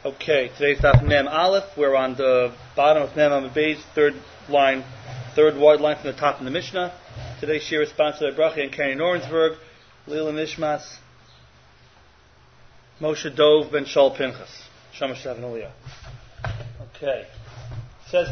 Okay, today's Daf Mem Aleph. We're on the bottom of Mem Amud Beis, third wide line from the top in the Mishnah. Today's shir is sponsored by Bracha and Karen Orensburg, Lila Nishmas, Moshe Dov Ben Shaul Pinchas, Shamash Shav and Aliyah. Okay, says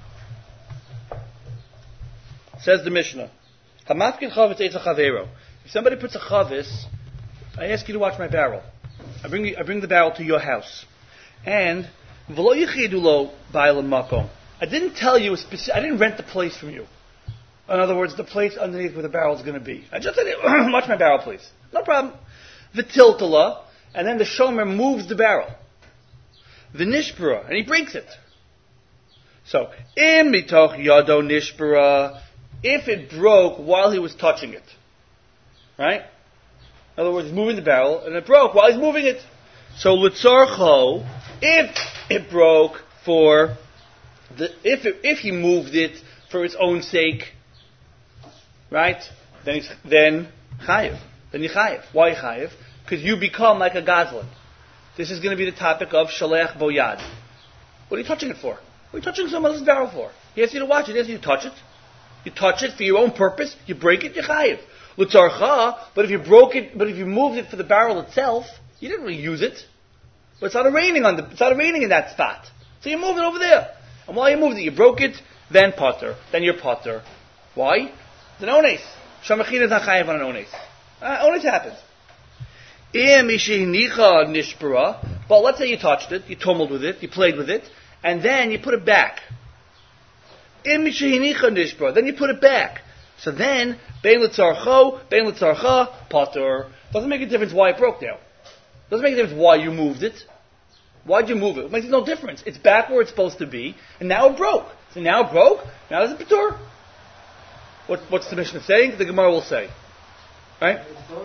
the Mishnah. Hamafkin chavetz eitz chavero. If somebody puts a chavis, I ask you to watch my barrel. I bring the barrel to your house. And v'lo yichidu lo ba'al makom. I didn't tell you I didn't rent the place from you. In other words, the place underneath where the barrel is going to be. I just said, watch my barrel, please. No problem. V'tiltala, and then the shomer moves the barrel. V'nishbara, and he breaks it. So, im mitoch yado nishbara, if it broke while he was touching it. Right? In other words, he's moving the barrel, and it broke while he's moving it. So, l'tzarcho, if it broke if he moved it for its own sake, right? Then chayiv. Then you chayiv. Why chayiv? Because you become like a gazlan. This is going to be the topic of shalech boyad. What are you touching it for? What are you touching someone else's barrel for? He asks you to watch it. He asks you to touch it. You touch it for your own purpose. You break it. You chayiv. L'tzarcha. But if you broke it, but if you moved it for the barrel itself, you didn't really use it. But it's not raining in that spot. So you move it over there. And while you moved it, you broke it, then potter. Then you're potter. Why? It's an ones. Shamachin is not chayiv on an ones. Ones happens. But let's say you touched it, you tumbled with it, you played with it, and then you put it back. Then you put it back. So then, bein l'tzarcha, potter. Doesn't make a difference why it broke now. Doesn't make a difference why you moved it. Why'd you move it? It makes no difference. It's back where it's supposed to be, and now it broke. So now it broke, now there's a patur. What's the Mishnah saying? The Gemara will say. Right?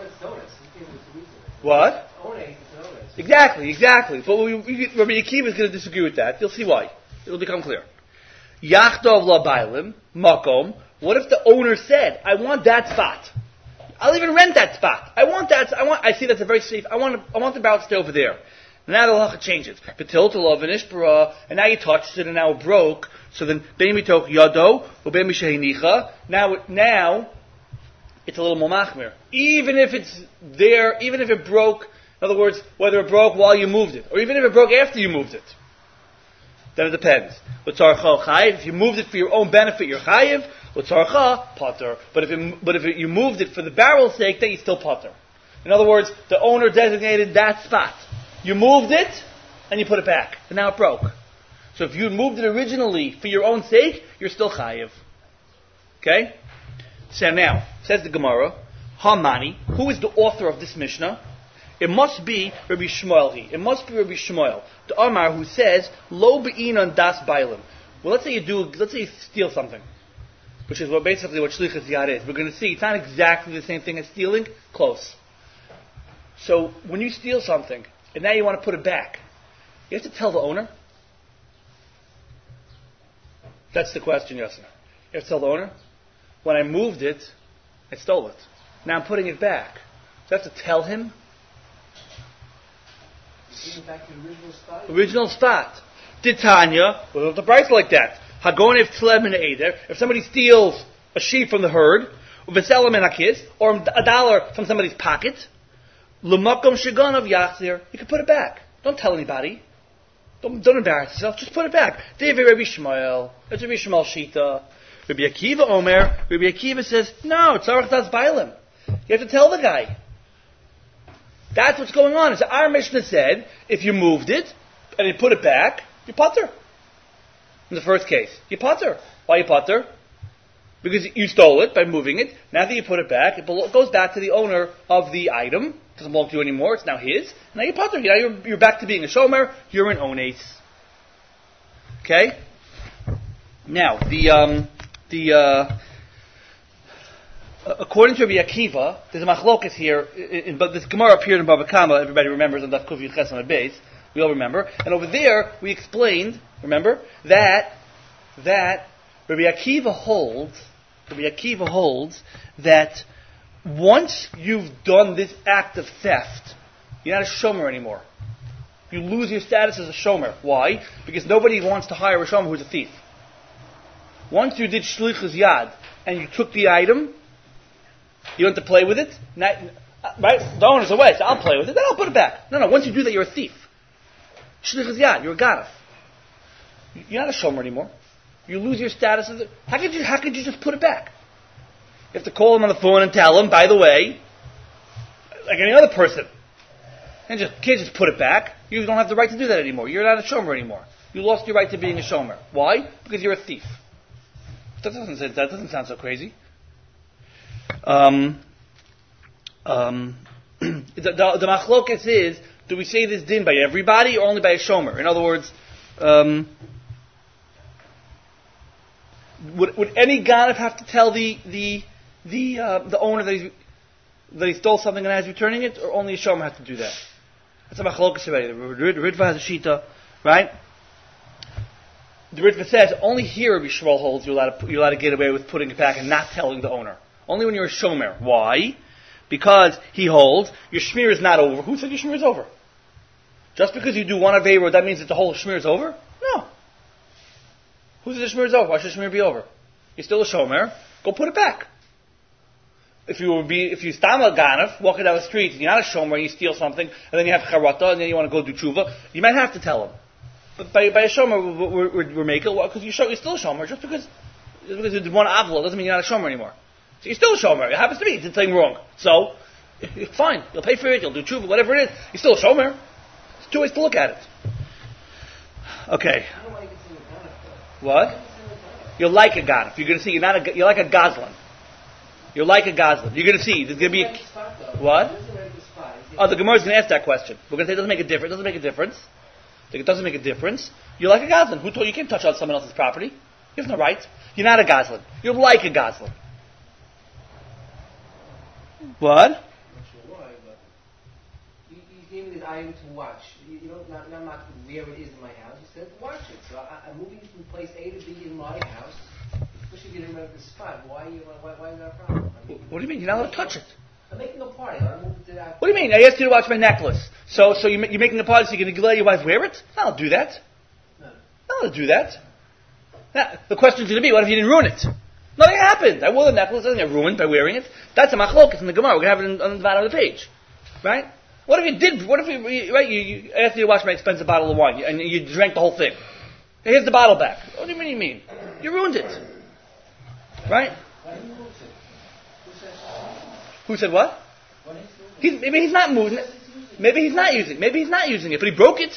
What? Exactly. But Rabbi Akiva is going to disagree with that. You'll see why. It'll become clear. Yachtov la bailim, makom. What if the owner said, I want that spot. I'll even rent that spot. I see that's a very safe, I want the barrel to stay over there. Now the halacha changes. And now you touched it and now it broke. So then, bein mitoch yado, or bein mishahinicha. Now, it's a little more machmir. Even if it's there, even if it broke, in other words, whether it broke while you moved it, or even if it broke after you moved it, then it depends. If you moved it for your own benefit, you're chayiv. Potter. But if you moved it for the barrel's sake, then you still potter. In other words, the owner designated that spot. You moved it, and you put it back. And now it broke. So if you moved it originally for your own sake, you're still chayiv. Okay? So now, says the Gemara, Hamani, who is the author of this Mishnah? It must be Rabbi Shmuel. It must be Rabbi Shmuel, the Amar, who says, Lo be'inon das bailim. Well, let's say you steal something. Which is basically what Shlichus Yad is. We're going to see, it's not exactly the same thing as stealing. Close. So, when you steal something, and now you want to put it back, you have to tell the owner? That's the question, Yosef. You have to tell the owner? When I moved it, I stole it. Now I'm putting it back. Do I have to tell him? Putting it back to the original spot? Original spot. Titania, well, the price like that. If somebody steals a sheep from the herd, or $1 from somebody's pocket, you can put it back. Don't tell anybody. Don't embarrass yourself. Just put it back. David Rabbi Shmuel. That's Rabbi Shmuel Shita. Rabbi Akiva Omer. Rabbi Akiva says, no, tzarech das bailim. You have to tell the guy. That's what's going on. So our Mishnah said, if you moved it and you put it back, you potter. In the first case, you potter. Why you potter? Because you stole it by moving it. Now that you put it back, it goes back to the owner of the item. It doesn't belong to you anymore. It's now his. Now you potter. Now you're back to being a shomer. You're an ones. Okay. Now according to Rabbi Akiva, there's a machlokas here. But this Gemara appeared in Bava Kama. Everybody remembers on Daf Kuf Yud Ches on the base. We all remember. And over there, we explained, remember, that Rabbi Akiva holds that once you've done this act of theft, you're not a shomer anymore. you lose your status as a shomer. Why? Because nobody wants to hire a shomer who's a thief. Once you did shlichus yad and you took the item, you want to play with it, right? The owner's away, so I'll play with it, then I'll put it back. No, once you do that, you're a thief. Shlichus yad, you're a ganef. You're not a shomer anymore. You lose your status as a... How could you just put it back? You have to call him on the phone and tell him, by the way, like any other person. And can't just put it back. You don't have the right to do that anymore. You're not a shomer anymore. You lost your right to being a shomer. Why? Because you're a thief. That doesn't sound so crazy. The machlokas is, do we say this din by everybody or only by a shomer? In other words, would any ganef have to tell the owner that he stole something and is returning it, or only a shomer has to do that? That's a machlokas already. The Ritva has a shita, right? The Ritva says only here Rabbi Shmuel holds you're allowed to get away with putting it back and not telling the owner. Only when you're a shomer. Why? Because he holds your shmir is not over. Who said your shmir is over? Just because you do one aveira, that means that the whole shmir is over? No. Who said the shmir is over? Why should shmir be over? You're still a shomer. Go put it back. If you stam a ganef, walking down the street, and you're not a shomer, and you steal something, and then you have charata, and then you want to go do tshuva, you might have to tell him. But by a shomer, we're making it, because you're still a shomer. Just because you did one avla doesn't mean you're not a shomer anymore. So you're still a shomer. It happens to be. You did something wrong. So, fine. You'll pay for it. You'll do tshuva, whatever it is. You're still a shomer. There's two ways to look at it. Okay. What? You're like a ganef. You're going to see. You're like a gazlan. You're like a gazlan. You're going to see. There's going to be what? Oh, the Gemara is going to ask that question. We're going to say it doesn't make a difference. It doesn't make a difference. It doesn't make a difference. You're like a gazlan. Who told you can't touch on someone else's property? You have no right. You're not a gazlan. You're like a gazlan. What? I'm not sure why, but you gave me this item to watch. You know, not where it is in my house. You said watch it. So I'm moving from place A to B in my house. Especially if you didn't remember the spot. Why is that a problem? What do you mean? You're not allowed to touch it. I'm making a party. I move it to that. What do you mean? I asked you to watch my necklace. So you're making a party so you're going to let your wife wear it? No, I'll do that. No. I'll do that. Now, the question's going to be, what if you didn't ruin it? Nothing happened. I wore the necklace. It doesn't get ruined by wearing it. That's a machlokas in the Gemara. We're going to have it on the bottom of the page. Right? What if you did? What if you asked you to watch my expensive bottle of wine and you drank the whole thing? Here's the bottle back. What do you mean? You ruined it. Right? Why didn't you move it? Who said what? Maybe he's not moving it. Maybe he's not using it, but he broke it.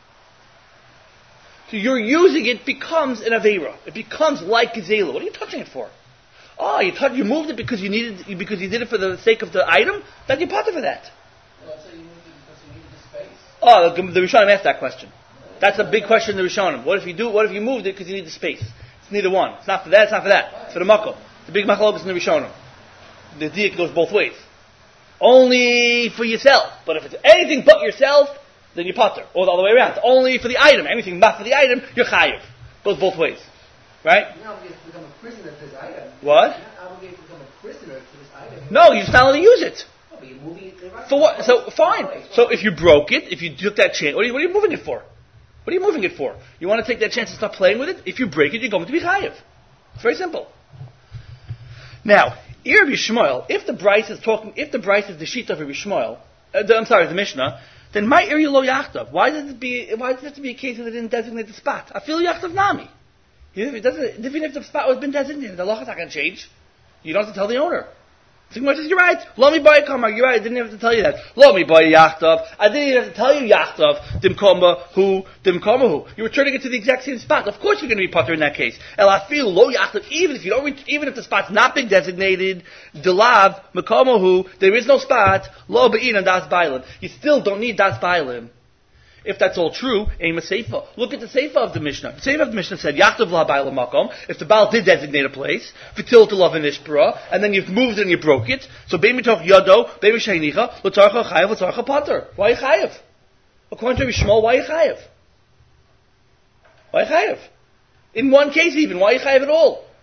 So you're using it becomes an aveira. It becomes like gazela. What are you touching it for? Oh, you moved it because you did it for the sake of the item? Then you potter for that. Well, so you moved it because you needed the space. Oh, the Rishonim asked that question. That's a big question in the Rishonim. What if you moved it because you need the space? It's neither one. It's not for that, it's not for that. It's for the makom. It's a big machlokas in the Rishonim. The diak goes both ways. Only for yourself. But if it's anything but yourself, then you potter. Or the other way around. Only for the item. Anything not for the item, you're chayiv. Goes both ways. Right? You're not obligated to become a prisoner to this item. What? You're not obligated to become a prisoner to this item. No, you're just not allowed to use it. No, but you're moving it right. For what? So, fine. So if you broke it, if you took that chance, what are you moving it for? What are you moving it for? You want to take that chance and start playing with it? If you break it, you're going to be chayiv. It's very simple. Now, Rabbi Shmuel, if the Bryce is the sheet of Rabbi Shmuel, the Mishnah, then my area lo yachtav. Why does it have to be a case that they didn't designate the spot? I feel yachtav nami. Even if the spot has been designated, the law is not going to change. You don't have to tell the owner. So you're right. Lo mi boy kamar. You're right. I didn't have to tell you that. Lo mi boy yachtav. I didn't even have to tell you yachtav. Dimkoma who. You're returning it to the exact same spot. Of course you're going to be putter in that case. El I feel lo yachtav. Even if the spot's not been designated, delav mekoma who. There is no spot. Lo be'in and das bailim. You still don't need das bailim. If that's all true, aim a seifa. Look at the seifa of the Mishnah. The seifa of the Mishnah said, Yachtav la ba'al makom. If the Baal did designate a place, v'til to love an ishpara, and then you've moved it and you broke it, so be'im mitoch yado, be'im sheinicha, l'tzarcha chayav, l'tzarcha pater. Why you chayav? According to Rabbi Shmuel, why you chayav? Why you chayav? In one case even, why you chayav at all?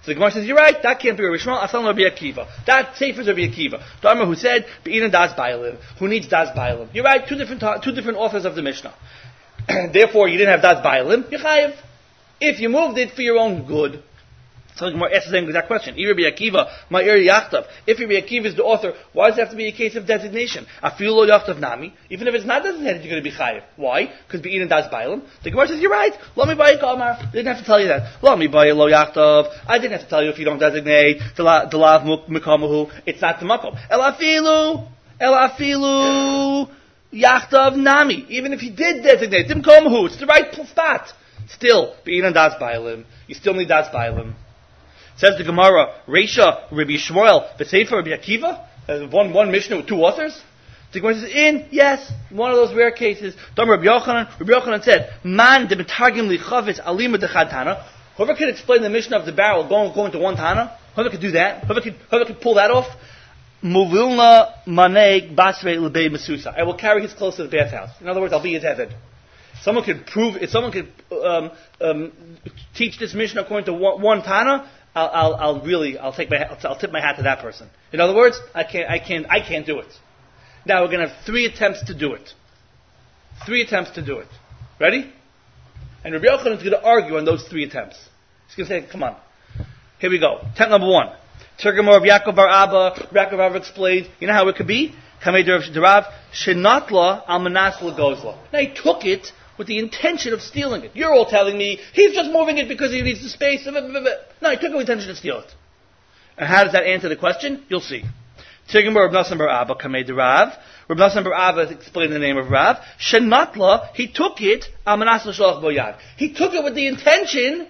the Gemara says, you're right, that can't be Rabbi Shmuel, Asan Rabbi Akiva. That sefer is Rabbi Akiva. The Amar who said, Be'inan Das Bailim, who needs Das Bailim. You're right, two different authors of the Mishnah. Therefore, you didn't have Das Bailim, you're chayiv. If you moved it for your own good. So the Gemara asks the same exact question. Rabbi Akiva, Ma'ir Yachtav. If Rabbi Akiva is the author, why does it have to be a case of designation? Afilu lo Yachtav Nami. Even if it's not designated, you're going to be chayiv. Why? Because Be'inan Das Bailim. The Gemara says, you're right. Lo mi bayi kamar. Didn't have to tell you that. Lo mi bayi lo Yachtav. I didn't have to tell you if you don't designate the lav mukamahu. It's not the makom. El afilu Yachtav Nami. Even if he did designate the mukamahu, it's the right spot. Still, Be'inan Das Bailim. You still need Das Bailim. Says the Gemara, Reisha, Rabbi Shmuel, the Sefer, Rabbi Akiva, one Mishnah with two authors. The Gemara says, yes, one of those rare cases. Rabbi Yochanan said, Man de betargim lichavetz alima dechad. Whoever can explain the Mishnah of the barrel going to one Tana, whoever could do that, whoever could pull that off, Muvilna maneg basrei lebei mesusa. I will carry his clothes to the bathhouse. In other words, I'll be his head. Someone could teach this Mishnah according to one Tana, I'll tip my hat to that person. In other words, I can't do it. Now we're going to have 3 attempts to do it. 3 attempts to do it. Ready? And Rabbi Yochanan is going to argue on those 3 attempts. He's going to say, come on. Here we go. Attempt number 1. Tergamor of Yaakov bar Abba. Yaakov bar Abba explained, you know how it could be? Kamei derav shenatla al manas legozla. Now he took it with the intention of stealing it. You're all telling me he's just moving it because he needs the space. No, he took it with the intention to steal it. And how does that answer the question? You'll see. Tigimur Rav Nassan bar Abba kamei derav. Rav Nassan bar Abba explained the name of Rav. Shenatla, he took it al manas l'sholach boyad. He took it with the intention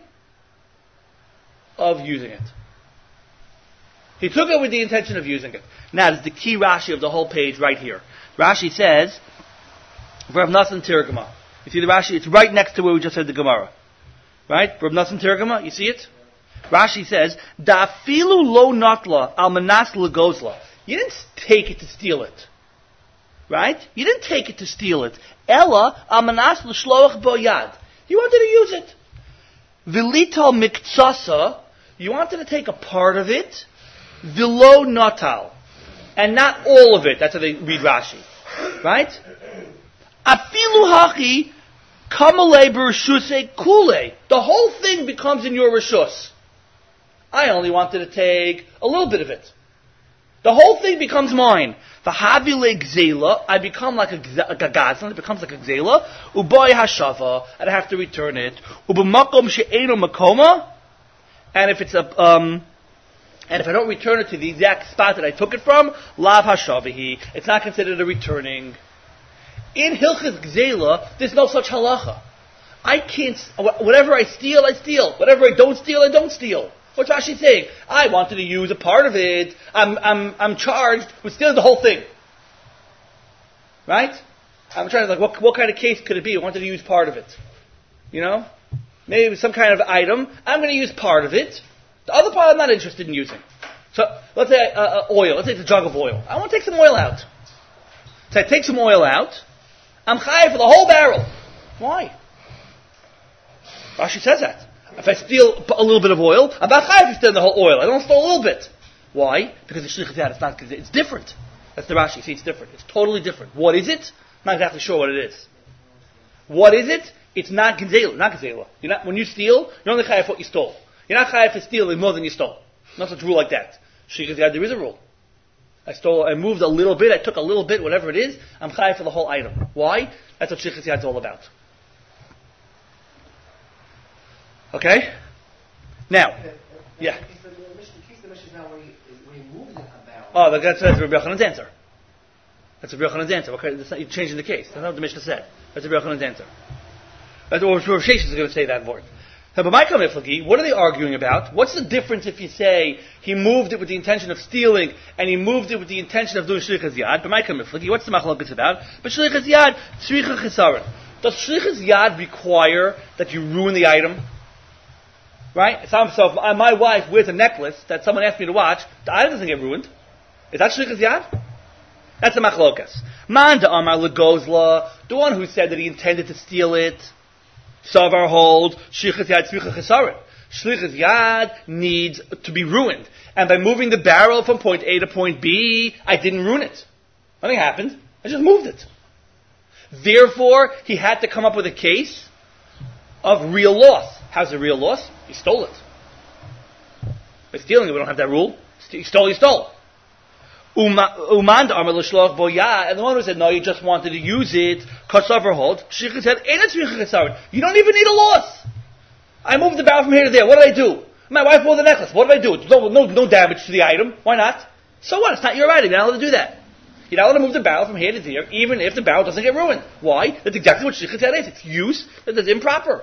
of using it. He took it with the intention of using it. Now, this is the key Rashi of the whole page right here. Rashi says, Rav Nassan Tirgama. You see the Rashi? It's right next to where we just said the Gemara. Right? Rav Nassan Tirgama, you see it? Rashi says, Da'afilu lo natla al manas legozla. You didn't take it to steal it. Right? You didn't take it to steal it. Ella al manas l'shloach boyad. You wanted to use it. Vilito miktsasa. You wanted to take a part of it. Vilo natal. And not all of it. That's how they read Rashi. Right? Afilu hachi kamale b'reshuse kule. The whole thing becomes in your reshus. I only wanted to take a little bit of it. The whole thing becomes mine. V'havile gzela. I become like a gazlan. It becomes like a gzela. Uboy hashava. And I have to return it. Ubemakom she'eno makoma. And if it's and if I don't return it to the exact spot that I took it from, lav hashavihi, it's not considered a returning. In Hilchas Gzela, there's no such halacha. I can't, whatever I steal, I steal. Whatever I don't steal, I don't steal. What's Rashi saying? I wanted to use a part of it. I'm charged with stealing the whole thing. Right? I'm trying to, like, what kind of case could it be? I wanted to use part of it. You know? Maybe it was some kind of item. I'm going to use part of it. The other part I'm not interested in using. So, let's say oil. Let's say it's a jug of oil. I want to take some oil out. So I take some oil out. I'm chayav for the whole barrel. Why? Rashi says that. If I steal a little bit of oil, I'm not chayav for stealing the whole oil. I don't steal a little bit. Why? Because the shlichus yad, it's different. That's the Rashi. See, it's different. It's totally different. What is it? I'm not exactly sure what it is. What is it? It's not gzela. Not gzela. When you steal, you're only chayav for what you stole. You're not chayav for stealing more than you stole. Not such a rule like that. Shlichus yad, there is a rule. I moved a little bit, I took a little bit, whatever it is, I'm chayav for the whole item. Why? That's what shlichus yad is all about. Okay? Now, yeah. Oh, that's Rabbi Yochanan's answer. That's Rabbi Yochanan's answer. Okay, you're changing the case. That's not what the Mishnah said. That's Rabbi Yochanan's answer. That's what Rav Sheshes is going to say that word. Now, but what are they arguing about? What's the difference if you say he moved it with the intention of stealing and he moved it with the intention of doing shlichus yad? But what's the machlokas about? But shlichus yad, tzricha chesaron. Does shlichus yad require that you ruin the item? Right? So if my wife wears a necklace that someone asked me to watch, the item doesn't get ruined. Is that shlichus yad? That's the machlokas. Man da amar legozla, the one who said that he intended to steal it. Savar hold shlichus yad tzricha chesaron. Shlichus Yad needs to be ruined. And by moving the barrel from point A to point B, I didn't ruin it. Nothing happened. I just moved it. Therefore, he had to come up with a case of real loss. How's the real loss? He stole it. By stealing it, we don't have that rule. He stole. Umand Amar L'Shloch Bo Ya, and the one who said, no, you just wanted to use it, Kosover hold, Shlichus said, you don't even need a loss. I moved the barrel from here to there. What did I do? My wife wore the necklace. What did I do? No damage to the item. Why not? So what? It's not your item. You're not allowed to do that. You're not allowed to move the barrel from here to there, even if the barrel doesn't get ruined. Why? That's exactly what Shlichus is. It's use that is improper.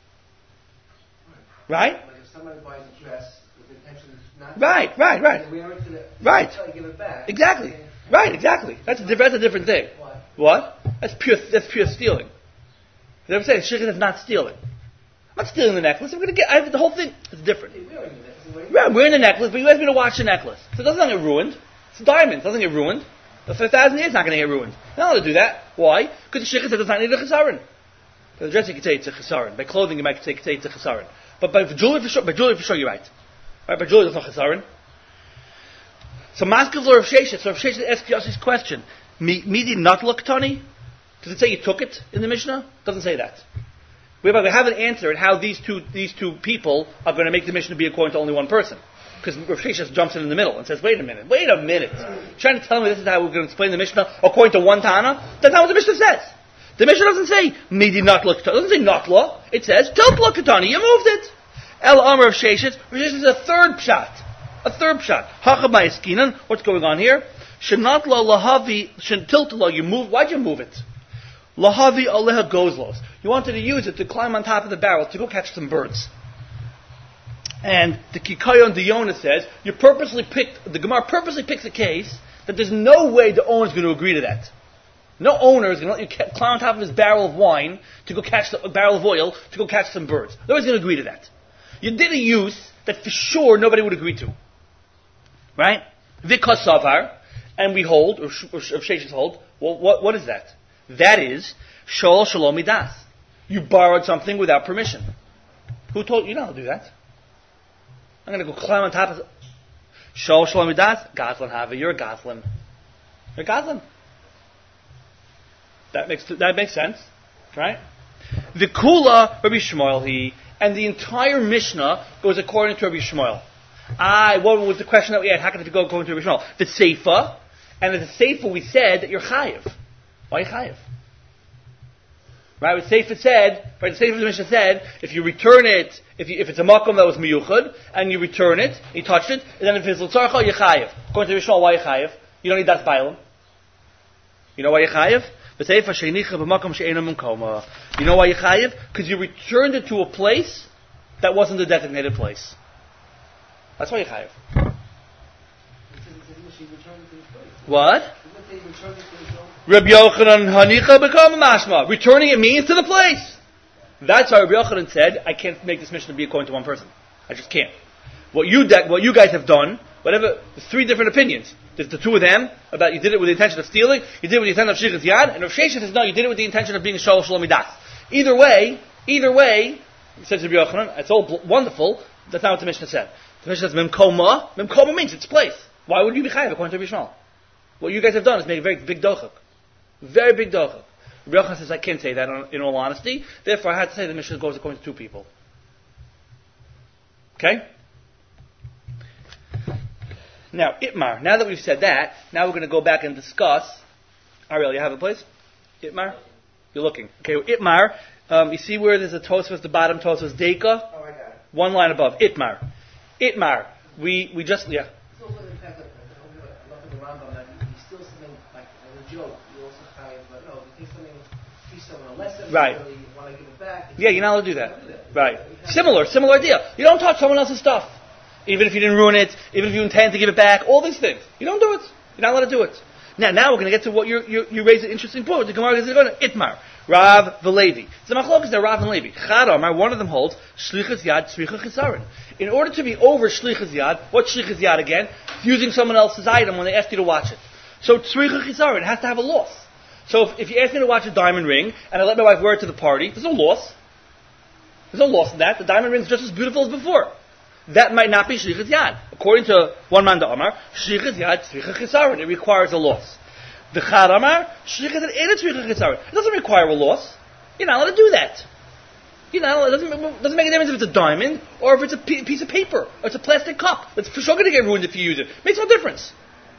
Right? Like if somebody buys a dress with the intention not Right. to wear it to the give it back. Exactly. Right, exactly. That's a different thing. What? That's pure stealing. You know what I'm saying? Shlichus is not stealing. I'm not stealing the necklace. I have the whole thing. It's different. Yeah, I'm wearing the necklace, but you asked me to watch the necklace. So it doesn't get ruined. It's a diamond. It doesn't get ruined. For 1,000 years, it's not going to get ruined. You're not allowed to do that. Why? Because the Shlichus does not need a chesaron. By the dress, you could say it's a chesaron. By clothing, you might say it's a chesaron. But by jewelry, for sure, you're right. Right? By jewelry, there's no chesaron. So Maskev's Rav Sheshet. So Rav Sheshet asks Yossi's question. Midi not look Tani? Does it say you took it in the Mishnah? Doesn't say that. We have an answer at how these two people are going to make the Mishnah be according to only one person. Because Rav Sheshet jumps in the middle and says, wait a minute. You're trying to tell me this is how we're going to explain the Mishnah according to one Tana? That's not what the Mishnah says. The Mishnah doesn't say, Midi not look Katani. It doesn't say not law. It says, don't look Katani. You moved it. El Amr of Sheshet. Rav Sheshet is a third pshat. Hachamai Eskinan. What's going on here? Shenat la lahavi, shentilta la, you move. Why'd you move it? Lahavi aleha gozlos. You wanted to use it to climb on top of the barrel to go catch some birds. And the Kikayon Diona says, the Gemara purposely picks a case that there's no way the owner is going to agree to that. No owner is going to let you climb on top of his barrel of wine to go catch a barrel of oil to go catch some birds. Nobody's going to agree to that. You did a use that for sure nobody would agree to. Right? Vikas Savar, and we hold, or Sheshes hold, well, what is that? That is Shol Shalom Midas. You borrowed something without permission. Who told you not to do that? I'm going to go climb on top of Shol Shalom Midas. Gazlan Hava, you're a Gazlan. You're a Gazlan. That makes sense, right? The Kula Rabbi Shmuel and the entire Mishnah goes according to Rabbi Shmuel. What was the question that we had? How can it go according to Rabbi Shmuel? The Seifa, and at the Seifa we said that you're Chayiv. Why are you Chayiv? Right? The Seifa of the Mishnah said, if you return it, if it's a makom that was miyuchad, and you return it, you touched it, and then if it's l'tzarcha, you're Chayiv. According to Rabbi Shmuel, why are you Chayiv? You don't need das bailam. You know why you're Chayiv? You know why you're Chayiv? Because you returned it to a place that wasn't the designated place. That's why you're Chayiv. What? Rabbi Yochanan Hanicha become a mashma. Returning it means to the place. That's why Rabbi Yochanan said, I can't make this mission to be according to one person. I just can't. What you guys have done, there's three different opinions. There's the two of them, about you did it with the intention of stealing, you did it with the intention of Shlichus Yad, and Rav Sheshet says, no, you did it with the intention of being a Shol Shalom Midas. Either way, says Rabbi Yochanan, it's all wonderful, that's not what the Mishnah said. The Mishnah says, Memkoma means its place. Why would you be Chayiv according to Rabbi Shmuel? What you guys have done is make a very big dochak. Very big dochak. Rabbi Yochanan says, I can't say that in all honesty, therefore I had to say the Mishnah goes according to two people. Okay? Now, Itmar, now that we've said that, now we're going to go back and discuss. Ariel, you have a place? Itmar? You're looking. Okay, Itmar, you see where there's a Tosfos, the bottom Tosfos, Deika? Oh, I got it. One line above, Itmar. We just, yeah. It's also the fact that, I love the Rambam, that he steals something like a joke, you also Chayiv, but no, if you take something, teach someone a lesson, right. You want to give it back. Yeah, you're not allowed to do that. Right. Similar idea. You don't touch someone else's stuff. Even if you didn't ruin it, even if you intend to give it back, all these things. You don't do it. You're not allowed to do it. Now we're going to get to what you raised an interesting point. The Gemara is going to Itmar, Rav Velevi. So machlokes there, Rav and Levi. Chadamar, one of them holds Shlichus Yad Tzricha Chisaron. In order to be over Shlichus Yad, what's Shlichus Yad again? Using someone else's item when they ask you to watch it. So Tzricha Chisaron, it has to have a loss. So if you ask me to watch a diamond ring and I let my wife wear it to the party, there's no loss. There's no loss in that. The diamond ring is just as beautiful as before. That might not be shlichus yad. According to one man, the Amar, shlichus yad tzricha chisaron. It requires a loss. The Chad Amar, shlichus yad ena tzricha chisaron. It doesn't require a loss. You're not allowed to do that. It doesn't make a difference if it's a diamond or if it's a piece of paper or it's a plastic cup. It's for sure going to get ruined if you use it. Makes no difference.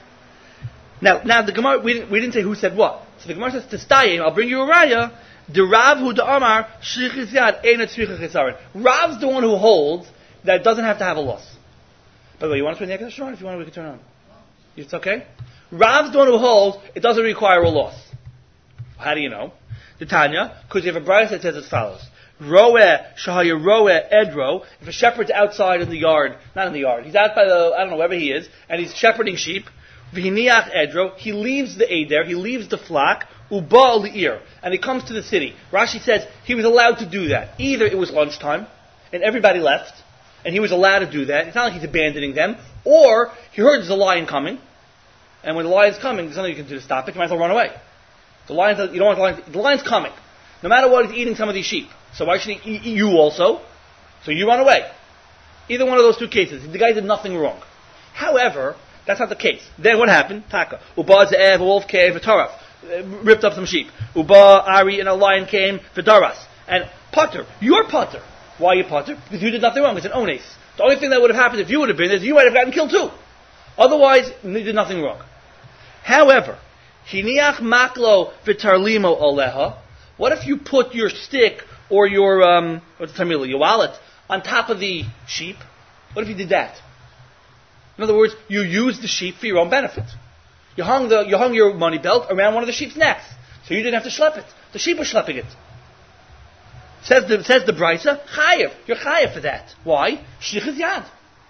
Now the Gemara, we didn't say who said what. So the Gemara says, Testayim, I'll bring you a raya. The Rav hu the Amar, shlichus yad ena tzricha chisaron. Rav's the one who holds that it doesn't have to have a loss. By the way, you want to turn the Ekadash on? If you want, we can turn it on. It's okay? Rav's the one who holds it doesn't require a loss. How do you know? The Tanya, because you have a brayso that says as follows. Roeh, shahaya roeh edro, if a shepherd's outside in the yard, not in the yard, he's out by the, I don't know, wherever he is, and he's shepherding sheep, v'hiniach edro, he leaves the eder, he leaves the flock, uba li'ir, and he comes to the city. Rashi says he was allowed to do that. Either it was lunchtime, and everybody left, and he was allowed to do that. It's not like he's abandoning them. Or he heard there's a lion coming, and when the lion's coming, there's nothing you can do to stop it. You might as well run away. You don't want the lion. The lion's coming. No matter what, he's eating some of these sheep. So why should he eat you also? So you run away. Either one of those two cases. The guy did nothing wrong. However, that's not the case. Then what happened? Taka. Uba ze'ev, a wolf came, v'taraf. Ripped up some sheep. Uba, Ari, and a lion came, v'daras. And Potter. You're Potter. Why are you Potter? Because you did nothing wrong. It's an ones. The only thing that would have happened if you would have been is you might have gotten killed too. Otherwise, you did nothing wrong. However, hiniach maklo v'tarlimo oleha. What if you put your stick or your your wallet on top of the sheep? What if you did that? In other words, you used the sheep for your own benefit. You hung your money belt around one of the sheep's necks, so you didn't have to schlep it. The sheep was schlepping it. Says the brayso, chayev. You're chayev for that. Why? Shlichus yad.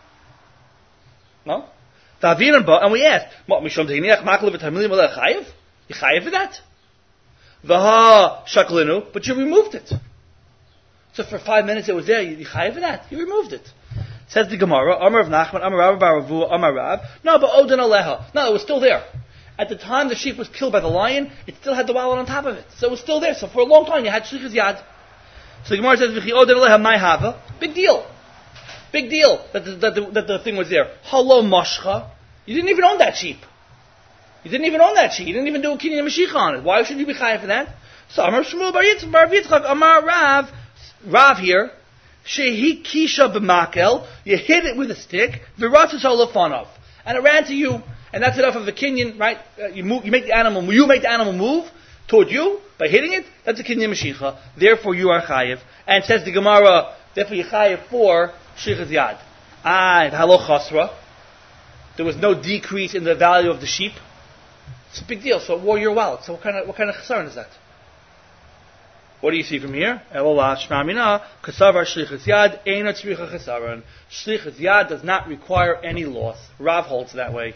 No? And we asked, chayev? You chayev for that? Vaha shaklinu, but you removed it. So for 5 minutes it was there, you chayev for that. You removed it. Says the Gemara, Amar of Nachman, Amar Rav Baravu, Amar Rav. No, but Odin Aleha. No, it was still there. At the time the sheep was killed by the lion, it still had the wallet on top of it. So it was still there. So for a long time you had shlichus yad. So the Gemara says, big deal. Big deal that the thing was there. Halo mashcha. You didn't even own that sheep. You didn't even do a kinyan mashiach on it. Why should you be chayav for that? So Amar Shmuel Bar Yitzchak, Amar Rav here, shehi kisha b'makel, you hit it with a stick, v'ratzis halafanov, and it ran to you, and that's enough of a kinyan, right? You make the animal move toward you by hitting it. That's a kinyan mashiach. Therefore, you are chayiv. And says the Gemara, therefore you chayiv for shlichus yad. Halo chasra. There was no decrease in the value of the sheep. It's a big deal. So it wore your wallet. So what kind of chesaron is that? What do you see from here? Shlichus yad does not require any loss. Rav holds that way.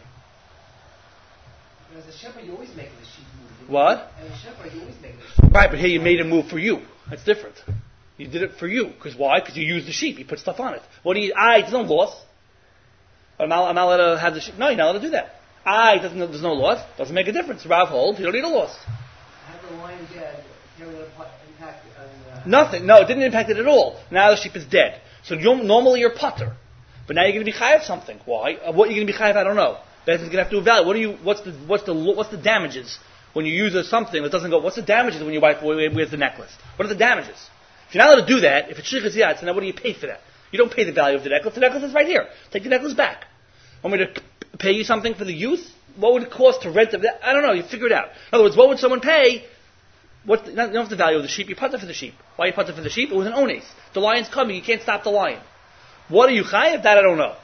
As a shepherd, you always make the sheep move. What? As a shepherd, you always make the sheep move. Right, but here you made a move for you. That's different. You did it for you. Because why? Because you used the sheep. You put stuff on it. What do you... there's no loss. I'm not allowed to have the sheep. No, you're not allowed to do that. There's no loss. Doesn't make a difference. Rav holds. You don't need a loss. Have the lion dead, impact on... Nothing. No, it didn't impact it at all. Now the sheep is dead. So normally you're Potter. But now you're going to be chayav something. Why? What you're going to be chayav, I don't know. That's going to have to evaluate. What's the damages when you use something that doesn't go? What's the damages when your wife wears the necklace? What are the damages? If you're not allowed to do that, if it's shlichus yad, so now what do you pay for that? You don't pay the value of the necklace. The necklace is right here. Take the necklace back. Want me to pay you something for the use? What would it cost to rent it? I don't know. You figure it out. In other words, what would someone pay? You don't have the value of the sheep. You Potter for the sheep. Why you Potter for the sheep? It was an ones. The lion's coming. You can't stop the lion. What are you chayav? That I don't know.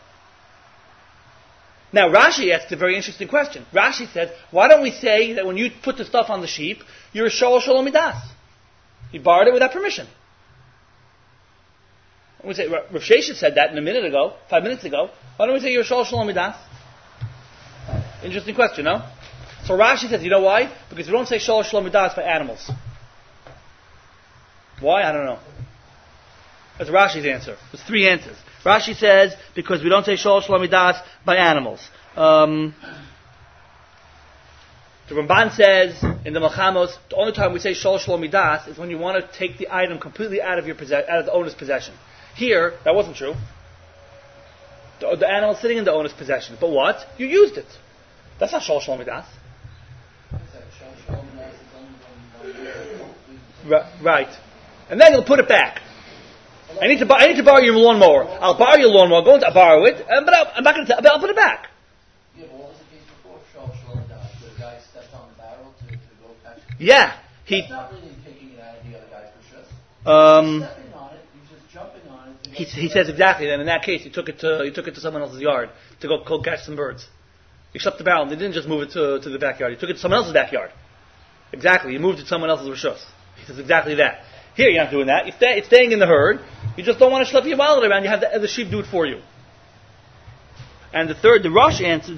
Now, Rashi asks a very interesting question. Rashi says, why don't we say that when you put the stuff on the sheep, you're a shol shalom midas? You borrowed it without permission. We say, Rav Sheshet said that 5 minutes ago. Why don't we say you're a shol shalom midas? Interesting question, no? So Rashi says, you know why? Because we don't say shol shalom midas by animals. Why? I don't know. That's Rashi's answer. There's 3 answers. Rashi says, because we don't say shol shalom midas by animals. The Ramban says in the Melchamos, the only time we say Shol Shalom Midas is when you want to take the item completely out of the owner's possession. Here, that wasn't true. The animal is sitting in the owner's possession. But what? You used it. That's not Shol Shalom Midas. Right. And then you'll put it back. I need to borrow your lawnmower. I'll borrow your lawnmower. I'm going to borrow it, but I'm not going to. I'll put it back. Yeah, but what was the case before? Shalom died. The guy stepped on the barrel to go catch it. Yeah, That's not really taking it out of the other guy's rishus. Stepping on it, he's just jumping on it. He says exactly. Then in that case, he took it to someone else's yard to go catch some birds. He shut the barrel. They didn't just move it to the backyard. He took it to someone else's backyard. Exactly. He moved it to someone else's rishus. He says exactly that. Here, you're not doing that. It's staying in the herd. You just don't want to schlep your wallet around. You have the sheep do it for you. And the Rosh answers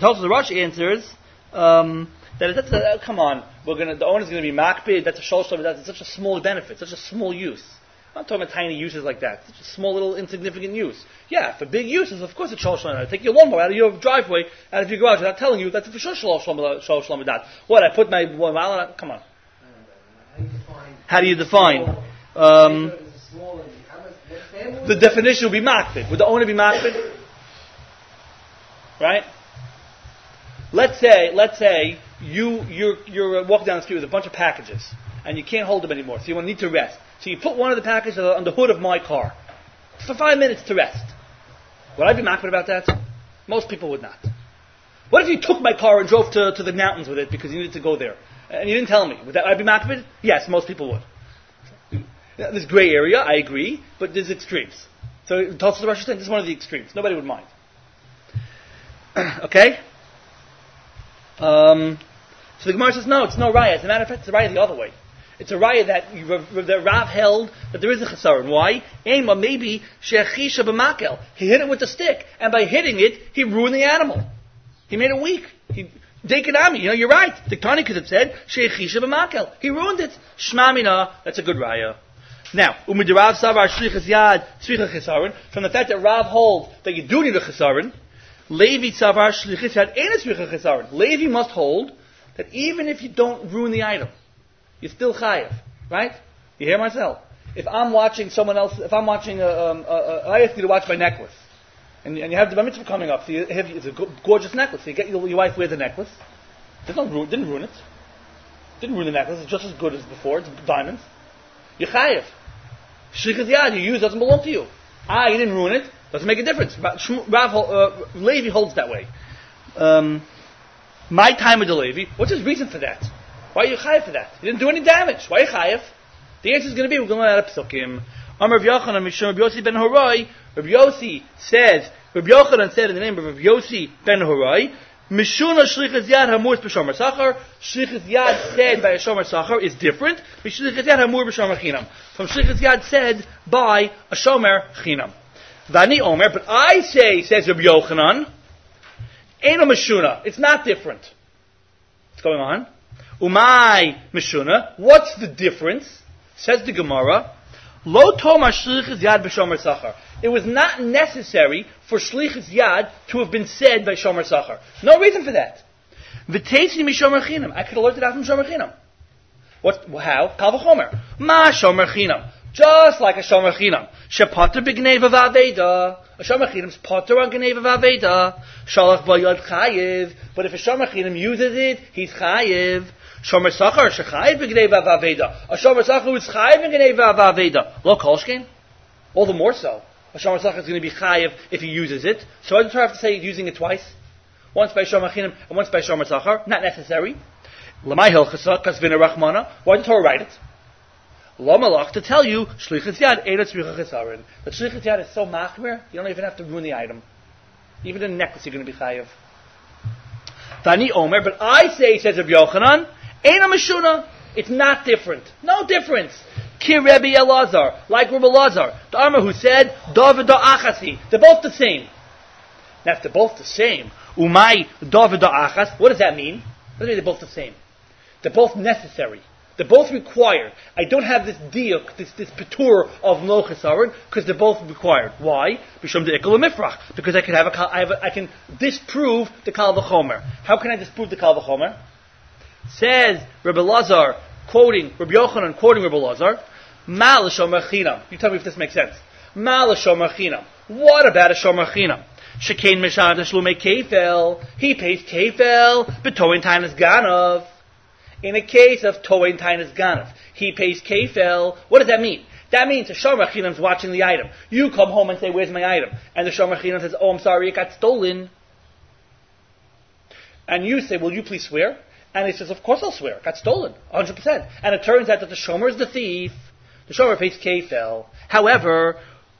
that come on, the owner's going to be makbid. That's a shol shalom. That's such a small benefit, such a small use. I'm not talking about tiny uses like that. Such a small little insignificant use. Yeah, for big uses, of course it's shol shalom. Take your lawnmower out of your driveway, out of your garage, without telling you that's for sure shol shalom. What? I put my wallet out? Come on. How do you define? The definition would be makbid. Would the owner be makbid? Right? Let's say you're walking down the street with a bunch of packages and you can't hold them anymore, so you need to rest. So you put one of the packages on the hood of my car for 5 minutes to rest. Would I be makbid about that? Most people would not. What if you took my car and drove to the mountains with it because you needed to go there and you didn't tell me? Would I be makbid? Yes, most people would. There's gray area, I agree, but there's extremes. So Tosfos Rosh saying this is one of the extremes. Nobody would mind. Okay? So the Gemara says, no, it's no raya. As a matter of fact, it's a raya the other way. It's a raya that Rav held that there is a chesaron. Why? Maybe she'achisha b'makel. He hit it with the stick, and by hitting it, he ruined the animal. He made it weak. Dekanami, you're right. The Tani could have said she'achisha b'makel. He ruined it. Shmamina, that's a good raya. Now, umidirav savar shlichas yad shlichas chesaron. From the fact that Rav holds that you do need a chesaron, Levi savar shlichas yad ain't a shlichas chesaron. Levi must hold that even if you don't ruin the item, you're still chayav, right? You hear myself? If I'm watching someone else, I ask you to watch my necklace, and you have the bar mitzvah coming up, so it's a gorgeous necklace. So you get your wife wears a necklace. Didn't ruin it. Didn't ruin the necklace. It's just as good as before. It's diamonds. You're chayav. Shlichas yad you use doesn't belong to you. You didn't ruin it. Doesn't make a difference. Levi holds that way. My time with the Levi. What's his reason for that? Why are you chayav for that? You didn't do any damage. Why are you chayav? The answer is going to be, we're going to learn out of Pesukim. Amar Rav Yochanan Mishum Rav Yossi ben Horai. Rav Yochanan said in the name of Rav Yossi ben Horai, Mishuna shlichas yad hamur b'shomer sachar. Shlichas yad said by a shomer sachar is different. Shlichas yad hamur b'shomer chinam. From shlichas yad said by a shomer chinam. Vani Omer, but I say, says Rav Yochanan, Eino Mishuna. It's not different. What's going on? Umay Mishuna. What's the difference? Says the Gemara. Lo toma shlichus yad b'shomer sachar. It was not necessary for shlichus yad to have been said by shomer sachar. No reason for that. V'teisi mishomer chinam. I could have learned it out from shomer chinam. How? Kal v'chomer. Ma shomer chinam. Just like a shomer chinam. Shepater b'gneva v'aveda. A shomer chinam's pater on gneva v'aveda. Shalach b'yad chayiv. But if a shomer chinam uses it, he's chayiv. Shomer sachar shechayiv b'gneva v'aveda. A shomer sachar who is chayiv b'gneva v'aveda. Lo kolshkin. All the more so. A shomer sachar is going to be chayiv if he uses it. So I don't have to say he's using it twice. Once by shomer chinam and once by shomer sachar. Not necessary. L'may hilchasa kasvina rachmana. Why did the Torah write it? Lamalach to tell you shlichus yad eretz shlichus chesaron. But shlichus yad is so machmir, you don't even have to ruin the item. Even in a necklace, you're going to be chayiv. Tani Omer, but I say, says Rabbi Yochanan, eina mishuna. It's not different. No difference. Ki Rebbe Elazar, like Rebbe Elazar, the Amar who said David Achasi. They're both the same. Now, if they're both the same, umay David Achas. What does that mean? What does it mean they're both the same? They're both necessary. They're both required. I don't have this diuk, this petur of no chesaron, because they're both required. Why? Because I can disprove the kal v'chomer. How can I disprove the kal v'chomer? Says Rabbi Lazar, quoting Rabbi Yochanan, quoting Rabbi Lazar, Ma l'shomer chinam. You tell me if this makes sense. Ma l'shomer chinam. What about a shomer chinam? Shekain mishad shlume kefel. He pays kefel, but toin tainas ganav. In a case of toin tainas ganav, he pays kefel. What does that mean? That means the shomer chinam is watching the item. You come home and say, "Where's my item?" And the shomer chinam says, "Oh, I'm sorry, it got stolen." And you say, "Will you please swear?" And he says, "Of course I'll swear. It got stolen, 100%." And it turns out that the shomer is the thief. The shomer pays kefel. However,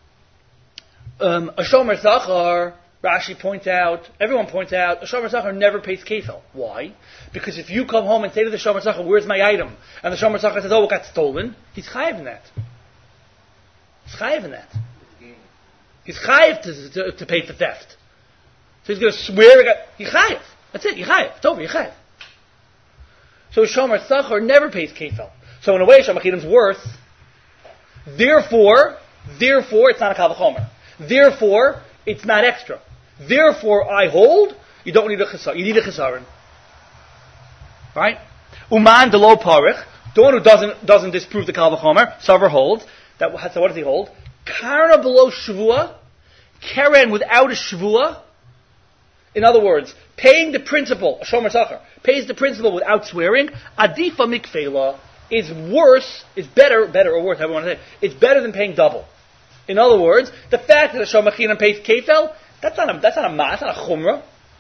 a shomer zachar, Rashi points out, everyone points out, a shomer zachar never pays kefel. Why? Because if you come home and say to the shomer zachar, "Where's my item?" and the shomer zachar says, "Oh, it got stolen," he's chayiv in that. He's chayiv in that. He's chayiv to pay for theft. So he's going to swear. He's chayiv. That's it. You're chayiv. It's over. You're chayiv. So a shomer zachar never pays kefel. So in a way, shomer chinam's worse. Therefore, it's not a kal v'chomer. Therefore, it's not extra. Therefore, I hold, you don't need a chesar. You need a chesaron. Right? Uman de lo parich, the one who doesn't disprove the kal v'chomer, Savar holds, so what does he hold? Karna below shvua, keren without a shvua. In other words, paying the principal, a shomer zachar, pays the principal without swearing, adifa mikfela, is worse, is better or worse, however you want to say, it's better than paying double. In other words, the fact that a shomer chinam pays kefel, that's not a that's not a chumrah.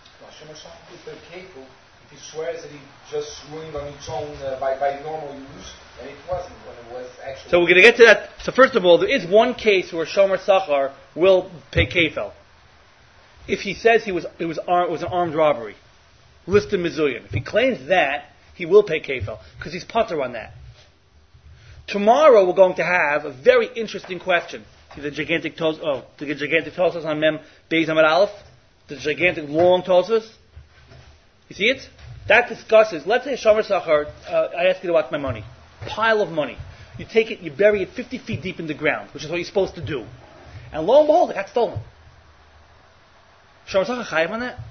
If he swears that he just ruined on its own by normal use, and it wasn't when it was actually. So we're going to get to that. So first of all, there is one case where shomer zachar will pay kefel. If he says it was an armed robbery, listed mizuyin. If he claims that, he will pay kefel because he's pater on that. Tomorrow we're going to have a very interesting question. See the gigantic Tosfos on Mem Beis Amud Aleph, the gigantic long Tosfos. You see it? That discusses. Let's say shomer zachar. I ask you to watch my money, pile of money. You take it, you bury it 50 feet deep in the ground, which is what you're supposed to do, and lo and behold, it got stolen. Shomer zachar chayiv on that?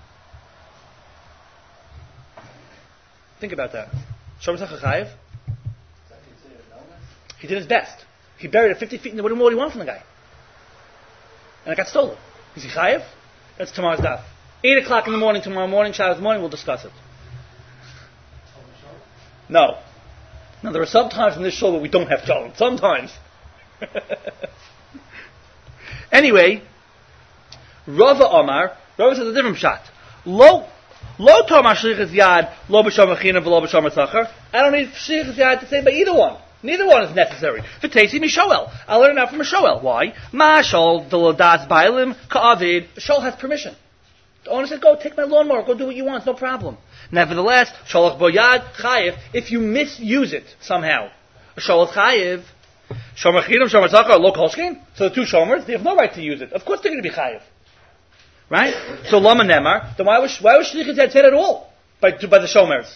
Think about that. Shomer zachar chayiv? He did his best. He buried it 50 feet in the wood. What do you want from the guy? And it got stolen. Is he chayiv? That's tomorrow's daf. 8 o'clock in the morning, tomorrow morning, Shabbos morning, we'll discuss it. No. Now, there are some times in this show where we don't have shalom. Sometimes. Anyway, Rava says a different shot. Lo tomar shlichus yad, lo b'shomer chinam, v'lo b'shomer zachar. I don't need shlichus yad to say by either one. Neither one is necessary. V'teisi mishoel. I'll learn it out from a shoel. Why? Ma shol delodas bailim ka'avid. A shoel has permission. The owner says, "Go take my lawnmower. Go do what you want. No problem." Nevertheless, sholach boyad chayiv. If you misuse it somehow, a shoel is chayiv. Shomer chinam, shomer zachar, lo kolshkin. So the two shomers, they have no right to use it. Of course, they're going to be chayiv. Right? So lama nemar. Then why was shlichus yad said at all by the shomers?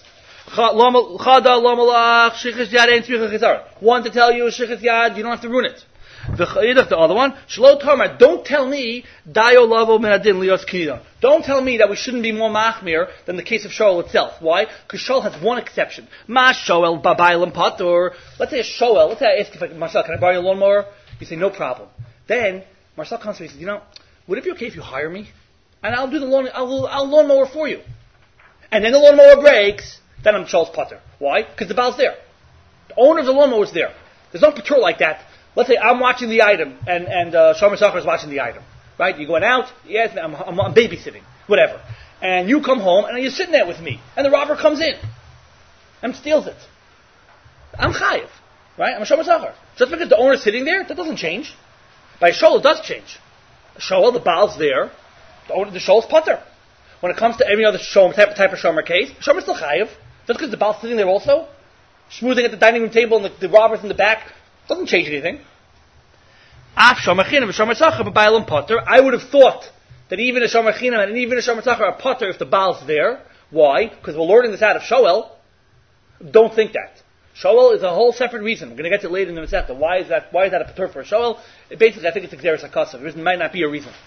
One to tell you shlichus yad, you don't have to ruin it. The other one, shlo tomar. Don't tell me dayo lavo menadin lios kinidon. Don't tell me that we shouldn't be more machmir than the case of shoel itself. Why? Because shoel has one exception. Ma shoel babaylam patur. Let's say a shoel. Let's say I ask if Marcel, can I borrow your lawnmower? You say no problem. Then Marcel comes to me and says, would it be okay if you hire me? And I'll do the I'll lawnmower for you. And then the lawnmower breaks, then I'm Charles Potter. Why? Because the baal's there. The owner of the lawnmower is there. There's no patrol like that. Let's say I'm watching the item, and shomer zachar is watching the item. Right? You're going out, yes, I'm babysitting, whatever. And you come home, and you're sitting there with me. And the robber comes in and steals it. I'm chayiv. Right? I'm a shomer zachar. Just because the owner is sitting there, that doesn't change. By a shoel, it does change. A shoel, the baal's there. The shoel's putter. When it comes to any other shomer, type of shomer case, the shomer's still chayiv. Just because the baal's sitting there also, schmoozing at the dining room table and the robber's in the back, doesn't change anything. Af shomer chinam, shomer zachar, but baalim putter. I would have thought that even a shomer chinam and even a shomer zachar are putter if the baal's there. Why? Because we're learning this out of shoel. Don't think that. Shoel is a whole separate reason. We're going to get to it later in the Masechta. Why is that a patur for a shoel? Basically, I think it's exeris hakasav. There might not be a reason.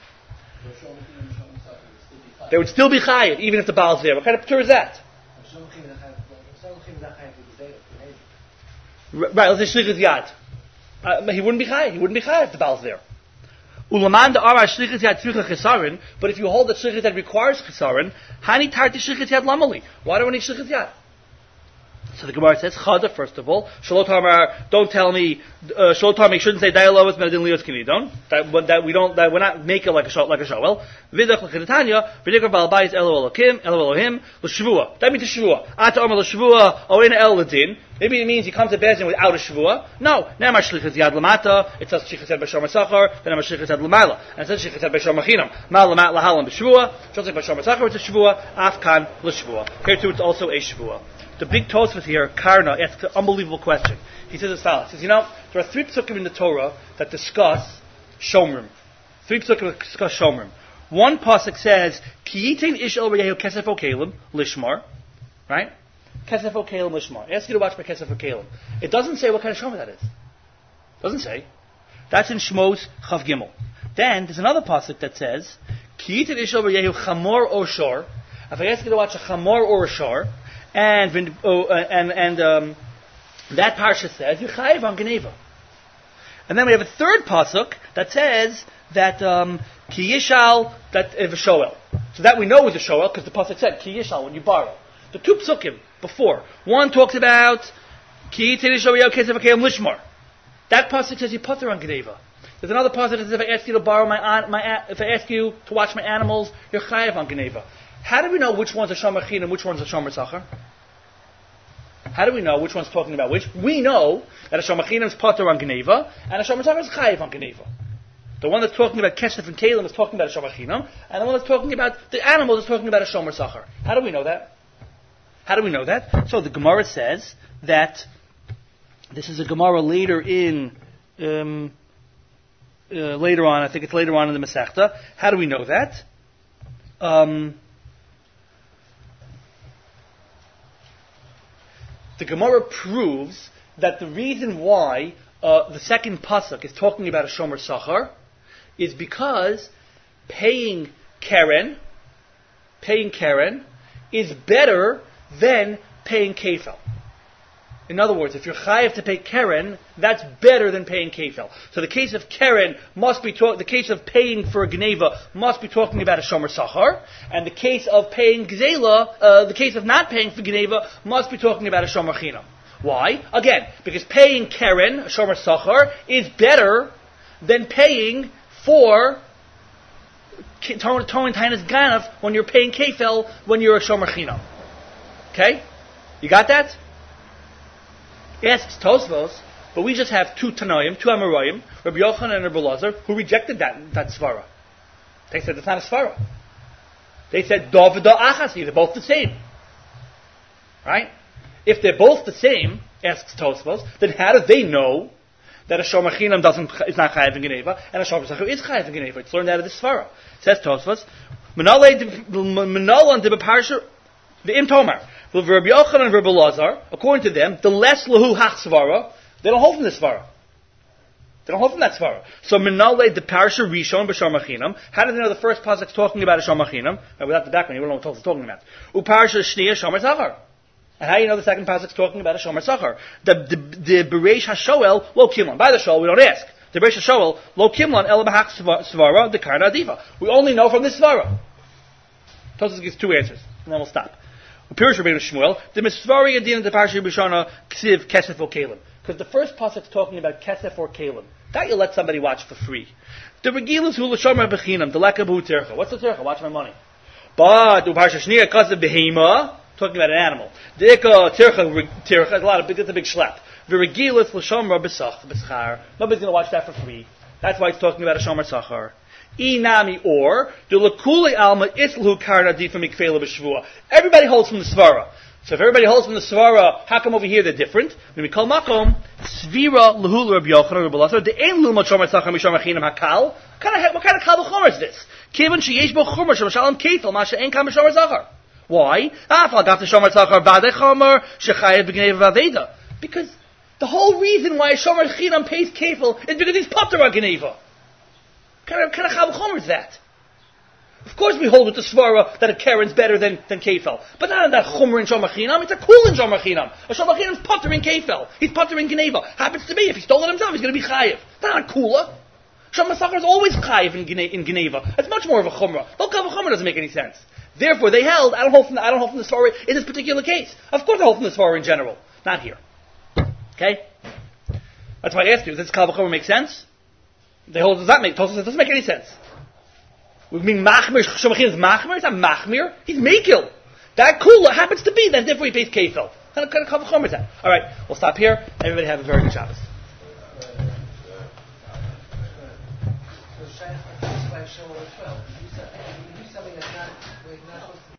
They would still be chayiv, even if the baal's there. What kind of patur is that? Right, let's say shlichus yad. He wouldn't be chayiv. He wouldn't be chayiv if the Baal's there. Ulaman the Ara shlichus yad tzricha chesaron. But if you hold that shlichus yad requires chesaron, hani tarti shlichus yad lamali. Why do we need shlichus yad? So the Gemara says, Chada, first of all, Shalot Hamar, don't tell me, Shalot Hamar, shouldn't say, Dayalawat Menadin Lios Kinidon, that we're not making like a shawel. Vidach L'Chinatanya, Vidikar Balbais Elo Elohim, L'Shavua. That means L'Shavua. Ata Omer L'Shavua, Oina El Ladin. Maybe it means he comes to Bezin without a Shavua. No. Now Shlichus Yad Lamata, it says Shlichus Yad B'Shor Masachar, then Shlichus Yad L'Maila. And it says Shlichus Yad B'Shor Machinam. Ma Lamat Lahalam B'Shavua, just like B'Shor Masachar it's a Shavua, Afkan L'Shavua. Here too it's also a Shavua. The big Tosfos here, Karna, asks an unbelievable question. He says as follows. He says, there are 3 psukim in the Torah that discuss Shomrim. 3 psukim that discuss Shomrim. One pasuk says, Ki yitain ish el reyehu kesef okelim, lishmar. Right? Kesef okelim, lishmar. I ask you to watch my kesef okelim. It doesn't say what kind of Shomer that is. It doesn't say. That's in Shmos Chav Gimel. Then, there's another pasuk that says, Ki yitain ish el reyehu chamor or shor. If I ask you to watch a chamor or a shor, and that parsha says you chayiv on Geneva. And then we have a third pasuk that says that ki yishal that is a shoel. So that we know is a shoel because the pasuk said ki yishal when you borrow. The 2 psukim before, one talks about ki yitin yishal kesev akayim lishmar. That pasuk says you putter on Geneva. There's another pasuk that says if I ask you to borrow if I ask you to watch my animals, you're chayiv on Geneva. How do we know which one's a Shomer Chin and which one's a Shomer Tzachar? How do we know which one's talking about which? We know that a Shomer Chin is Potter on Geneva and a Shomer Tzachar is Chayiv on Geneva. The one that's talking about Kesef and Kalim is talking about a Shomer Chin, and the one that's talking about the animals is talking about a Shomer Tzachar. How do we know that? How do we know that? So the Gemara says that this is a Gemara later in later on. I think it's later on in the Masechta. How do we know that? The Gemara proves that the reason why the second pasuk is talking about a Shomer Sachar is because paying Keren is better than paying Kefel. In other words, if you're chayiv to pay Keren, that's better than paying Kefel. So the case of Keren must be the case of paying for a Geneva must be talking about a Shomer Sachar, and the case of paying Gzela, the case of not paying for Geneva must be talking about a Shomer Chinam. Why? Again, because paying Keren, a Shomer Sachar, is better than paying for Torah Tainas Ganav when you're paying Kefel when you're a Shomer Chinam. Okay? You got that? Asks Tosfos, but we just have 2 Tanoim, 2 Amoraim, Rabbi Yochanan and Rabbi Lazar, who rejected that svara. They said it's not a svara. They said Dovida Achasi, they're both the same. Right? If they're both the same, asks Tosfos, then how do they know that a Shomer Chinam is not Chayav in Geneva, and a Shomer Tzachar is Chayav in Geneva? It's learned out of this svara. Says Tosfos, Menala and Dibba Parsha, the Im Tomar. Rabbi Yochanan and Rabbi Lazar, according to them, the less lahu hach svara, they don't hold from this svara. They don't hold from that svara. So Menale the Parsha Rishon b'Shor Machinam. How do they know the first pasuk's talking about a Shor Machinam? Without the background, you don't know what it's talking about. Uparsha Shniya Shomer Tzachar. And how do you know the second pasuk's talking about a Shomer Tzachar? The Bereish HaShoel Lo Kimlan. By the Shoel, we don't ask. The Bereish HaShoel Lo Kimlan El B'Hach Svara the Karna Adiva. We only know from this svara. Tosfos gives 2 answers, and then we'll stop. Pirish Rabbeinu Shmuel, the Misvari Adin the Parsha B'Shana Ksiv Kesef or Kalim. Because the first pasuk is talking about Kesef or Kalim. That you let somebody watch for free. The Regilas Hu L'Shomer B'Chinam, the Lekabu Tercha. What's the Tercha? Watch my money. But the Parsha Shniya Kasev Behema, talking about an animal. The Eka Tercha is a lot of it's a big schlep. The Regilas L'Shomer B'Schar. Nobody's going to watch that for free. That's why it's talking about a Shomer Sachar. Inami or the Lakuli Alma Islu Karna Difa Mikfela B'Shvua. Everybody holds from the Svara. So if everybody holds from the Svara, how come over here they're different? When we call Makom, Svira Lahul Rabbi Yochanan Rabbi Lazar, the Ein Luma Shomer Tzachar Mishor Machinam Hakal. What kind of Kal B'Chomer is this? Kivon Sheyesh Bo Chomer Shem Shalom Kefel Masha Ein Kam B'Shomer Tzachar. Why? Afal Gaf the Shomer Tzachar Vadei Chomer Shechayev B'Gneva Vaveda. Because the whole reason why Shomer Chinam pays Kefel is because he's potter on Geneva. What kind of Chal Chomer is that? Of course we hold with the svara that a Karen's better than Kefel. But not in that chumra in Shomachinam, it's a cool in Shomachinam. A Shomachinam's putter in Kefel. He's putter in Geneva. Happens to be, if he stole it himself, he's going to be chayiv. That's not a kula. Shomasachar is always chayiv in Geneva. It's much more of a chumra. Local chumra doesn't make any sense. Therefore, they held, I don't hold from the svara in this particular case. Of course I hold from the svara in general. Not here. Okay? That's why I asked you, does this kal v'chomer make sense? They hold, does that make, Tosfos says, it doesn't make any sense. We mean machmir, Shomachin is machmir, it's not machmir, he's mekil. That kula happens to be, then therefore he pays kefil. What kind of kal v'chomer is that? Alright, we'll stop here. Everybody have a very good Shabbos. So Shach, 12, you do something that's not